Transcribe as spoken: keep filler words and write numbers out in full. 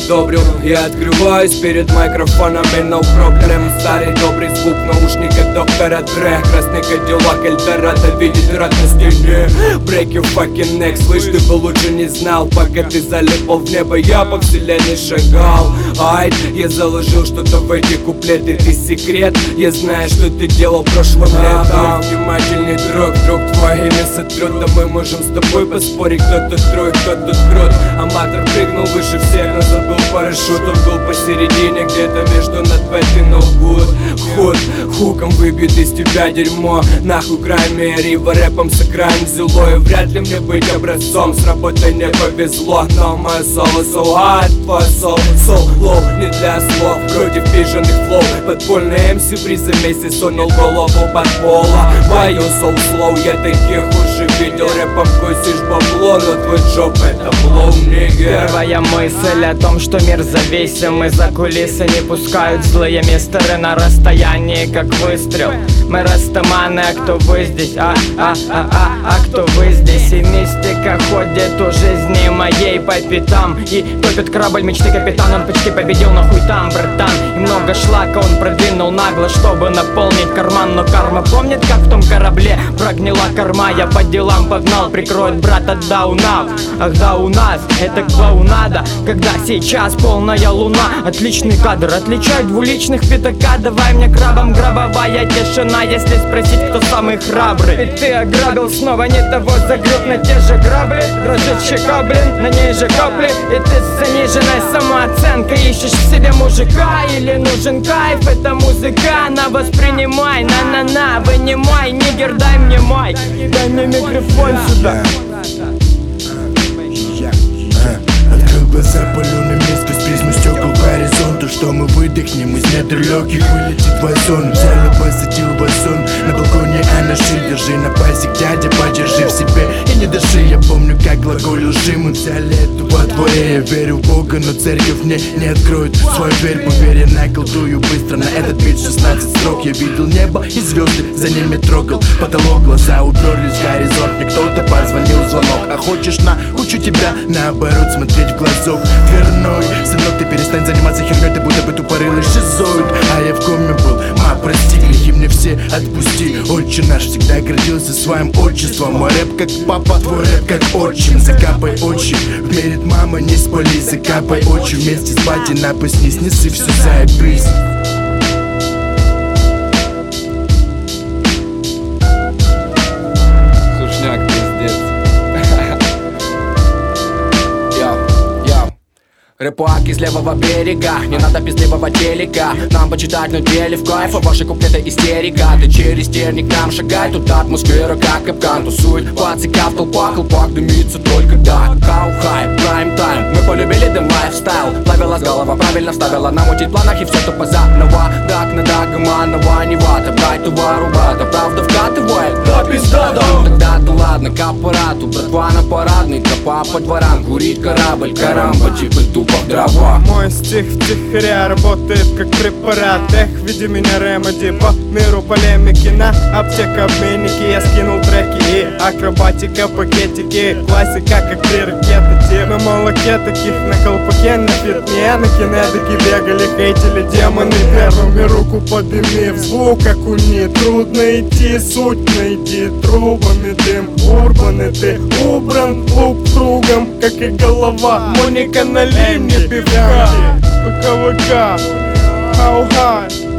одобрил. Я открываюсь перед микрофонами, no problem. Старый добрый звук в наушниках доктора Дре. Красный Кадиллак Эльдорадо видит рад на стене. Break your fucking neck, слышь, ты бы лучше не знал. Пока ты залипал в небо, я по вселенной шагал. Айд, я заложил что-то в эти куплеты. Ты секрет, я знаю, что ты делал прошлым летом. Внимательный друг, друг твой имя сотрет. Да мы можем с тобой поспорить, кто тут трой, кто тут крут. Аматор прыгнул выше всех, но забыл парашют. Он был посередине, где-то между надбэт и ноугуд. Худ, хуком выбьет из тебя дерьмо. Нахуй крайме, рива рэпом сыграем зелой. Вряд ли мне быть образцом, с работой не повезло. Но мое соло so hard, твой сол, so low. Не для слов, против пиженных флоу. Подпольный эм си в риза месяц сунул голову под пола. Мое soul slow, я таких уже видел. Рэпом косишь бабло, но твой джоб это блоу, нигер. Первая мысль о том, что мир зависим. И за кулисы не пускают злые мистеры на расстоянии, как выстрел. Мы растаманы, а кто вы здесь? А, а, а, а, а кто вы здесь? И мистика ходит у жизни моей по пятам. И топит корабль мечты капитан. Он почти победил, нахуй там, братан. И много шлака он продвинул нагло, чтобы наполнить карман. Но карма помнит, как в том корабле прогнила корма. Я по делам погнал, прикроет брата Дауна. Ах да, у нас это клоунада, когда сейчас полная луна. Отличный кадр, отличает двуличных пятака. Давай мне крабом гробовая тишина, если спросить, кто самый храбрый. Ведь ты ограбил снова не того, загреб на те же грабли. Дрожит щека, блин, на ней же капли. И ты с заниженной самооценкой ищешь в себе мужика. Или нужен кайф, это музыка. На воспринимай, на-на-на, вынимай. Нигер, дай мне майк, дай мне микрофон сюда. Открыл глаза, паленый мир сквозь призму стекол к горизонту. Что мы выдохнем из недр легких, вылетит твой сон. Взял и посадил в сон на балконе, а на шее держи на пазик, дядя, подержи в себе и не дыши. Я помню, как глаголил Жи, мы взяли это во дворе. Я верю в Бога, но церковь мне не откроет свою дверь. Поверь, я наколдую быстро на этот бит шестнадцать строк. Я видел небо и звезды, за ними трогал потолок. Глаза уперлись в горизонт, мне кто-то позвонил в звонок. А хочешь научу тебя наоборот смотреть в глазок дверной. Сынок, ты перестань заниматься херней, ты будто бы тупорылый шизоид. А я в коме был, ма, прости, грехи мне все отпусти. Отче наш всегда гордился своим отчеством. Мой рэп как папа, твой рэп как отчим. Закапай очи, вмерит мама, не спали. Закапай очи вместе с батей, напасть не снеси, все заебись. Сушняк, пиздец. Рэпак из левого берега, не надо пиздливого телека. Нам почитать, но теле в кайф, а ваши куплеты истерика. Ты через терник нам шагай, тут атмосфера как капкан. Тусует пацика в толпах, колпак дымится только да. Кау-хай, прайм-тайм, мы полюбили дым лайфстайл. Плавилась голова, правильно вставила на мутить планах и все тупо заново. Так на дагоманова, не вата, брать товару брата. Правда вкатывает, да пизда, да. Тогда да ладно, к аппарату, братва на парадный. Тропа по дворам, курить корабль, карамба, типа тупо в дрова. Мой стих втихаря работает как препарат. Эх, види меня, ремеди, по миру полемики. На аптека обменники, я скинул треки и акробатика, пакетики. Классика, как три ракеты. Те на молоке таких, на колпаке, на фитне. На кинедике бегали, хейтили демоны. Первыми руку подними, в звук окуни. Трудно идти, суть найди. Трубами дым, урбаны ты убран лук кругом, как и голова. Моника, налей мне пивка, ПКВК, how high.